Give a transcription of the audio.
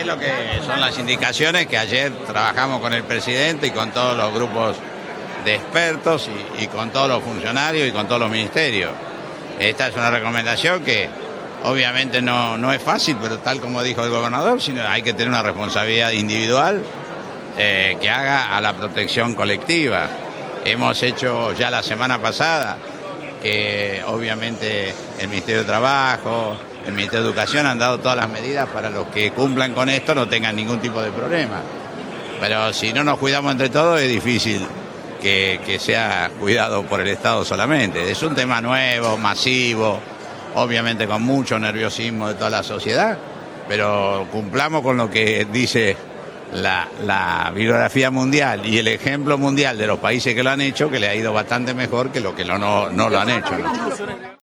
es lo que son las indicaciones que ayer trabajamos con el presidente y con todos los grupos de expertos y con todos los funcionarios y con todos los ministerios. Esta es una recomendación que obviamente no es fácil, pero tal como dijo el gobernador, sino hay que tener una responsabilidad individual que haga a la protección colectiva. Hemos hecho ya la semana pasada que obviamente el Ministerio de Trabajo, el Ministerio de Educación han dado todas las medidas para los que cumplan con esto no tengan ningún tipo de problema. Pero si no nos cuidamos entre todos es difícil que sea cuidado por el Estado solamente. Es un tema nuevo, masivo, obviamente con mucho nerviosismo de toda la sociedad, pero cumplamos con lo que dice la bibliografía mundial y el ejemplo mundial de los países que lo han hecho, que le ha ido bastante mejor que lo que no lo han hecho, ¿no?